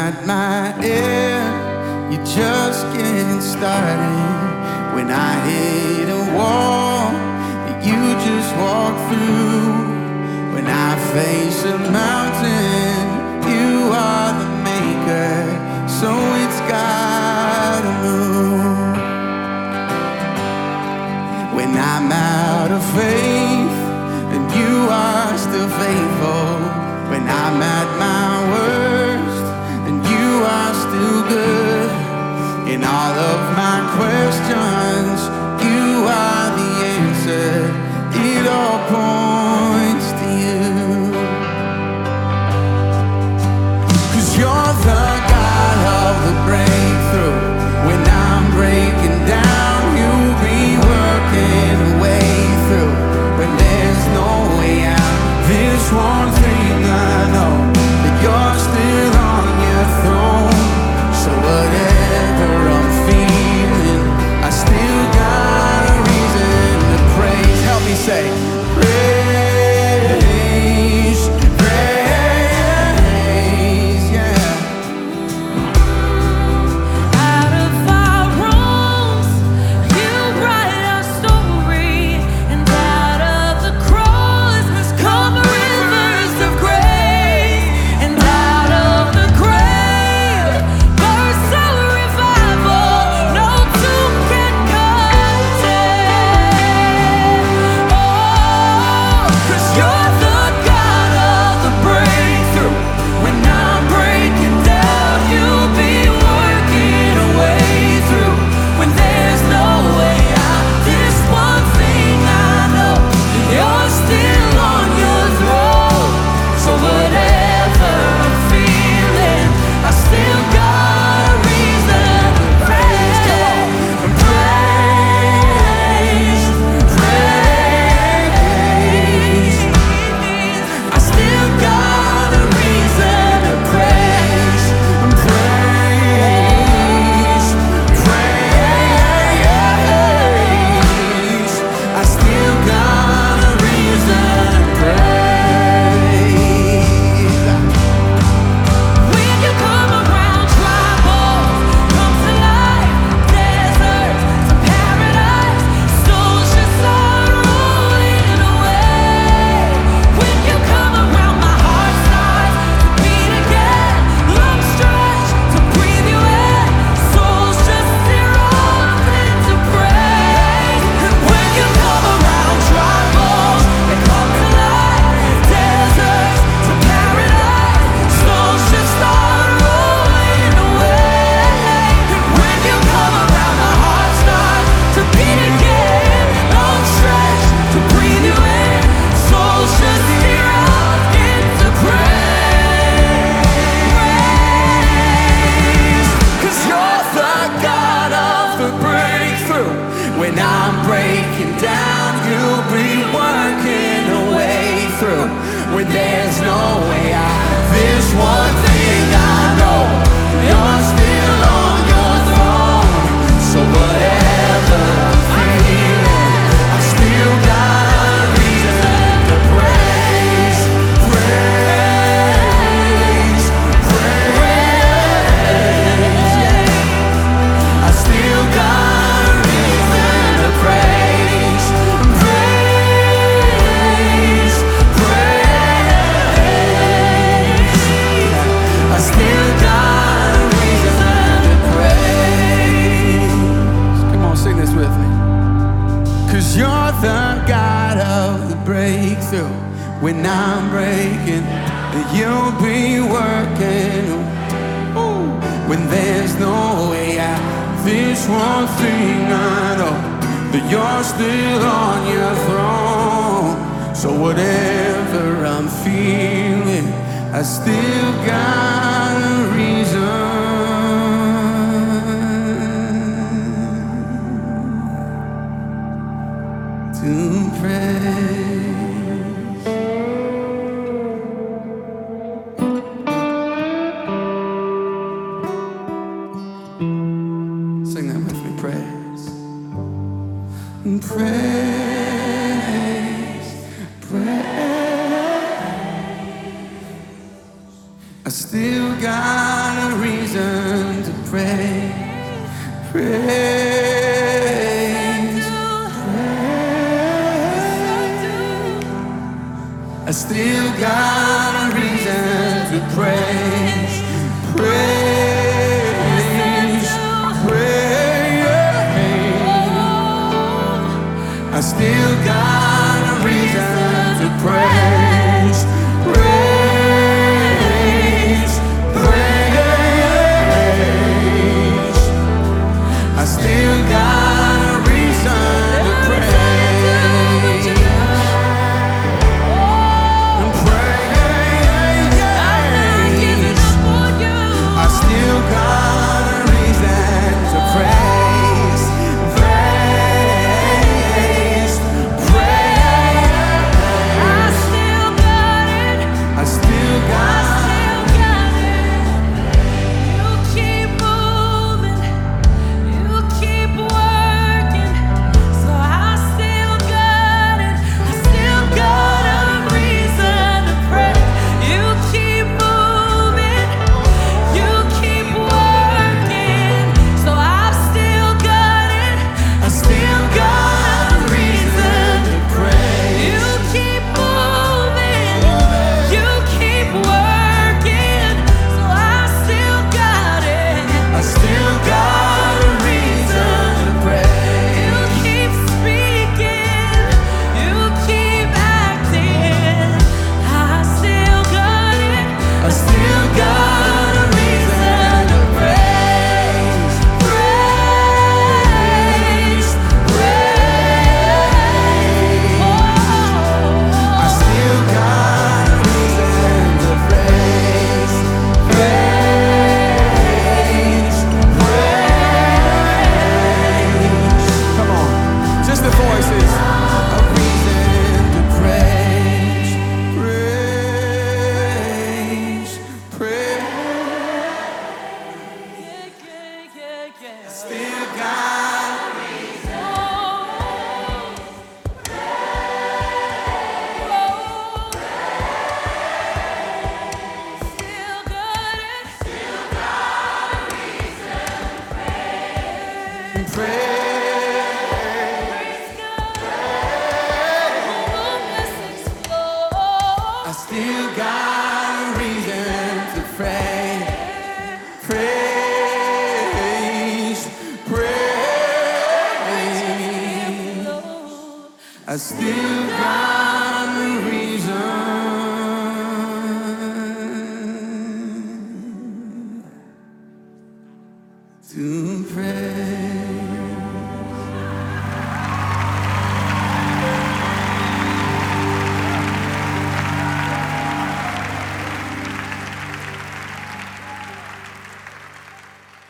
at my end, you're just getting started. When I hit a wall that you just walk through, when I face a mountain, you are the maker, so it's gotta move. When I'm out of faith and you are still faithful, when I'm at my worst and you are still good, in all of my questions, you are the answer. It all points to you. 'Cause you're the God of the breakthrough. When I'm breaking down, you'll be working a way through. When there's no way out, this one thing I know, that you're still on your throne. So whatever I'm feeling, I still got a reason to praise. Help me say, praise, praise, yeah. Out of our wrongs, you write our story, and out of the cross come rivers of grace, and out of the grave bursts a revival no tomb can contain. Oh, 'cause you're the God of the breakthrough. When I'm breaking down, you'll be working a way through. When there's no way out, this one thing I know, you're still on your throne. So whatever I'm feeling, I still got a reason to praise. Praise, praise. I still got a reason to praise. Praise, praise. I still got a reason to praise. When you come around, troubles come to life, deserts to paradise, souls just start rolling away. When you come around, my heart starts to beat again, lungs stretch to breathe you in, souls just erupt into praise. When you come around, troubles they come to life, deserts to paradise, souls just start rolling away. When you come around, my heart starts to beat again, lungs stretch to breathe you in, souls just erupt into praise. 'Cause you're the God of the breakthrough. When I'm breaking down, you'll be working a way through. When there's no way out, this one thing I know, you're still on your throne. So whatever I'm feeling, I still got a reason to praise, praise, praise, yeah. I still got a reason to praise, praise, praise. I still got a reason to praise. Come on, sing this with me. 'Cause you're the God of the breakthrough. When I'm breaking, you'll be working. Ooh. When there's no way out, this one thing I know, that you're still on your throne. So whatever I'm feeling, I still got a reason to praise. Sing that with me, praise. Praise, praise. I still got a praise. I still got a reason to praise. Praise, praise. I still got a reason to praise.